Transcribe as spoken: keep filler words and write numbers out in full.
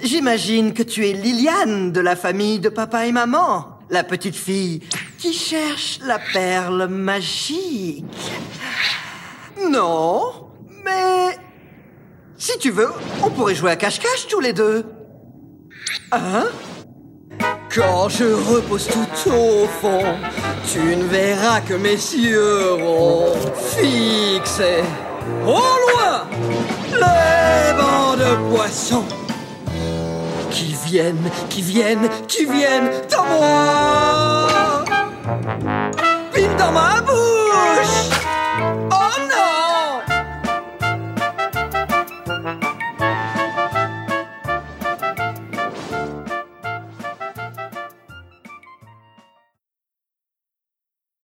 J'imagine que tu es Liliane de la famille de papa et maman, la petite fille qui cherche la perle magique. Non, mais si tu veux, on pourrait jouer à cache-cache tous les deux. Hein? Quand je repose tout au fond, tu ne verras que mes yeux ronds fixés au loin les bancs de poissons qui viennent, qui viennent, qui viennent à moi. Pile dans ma bouche.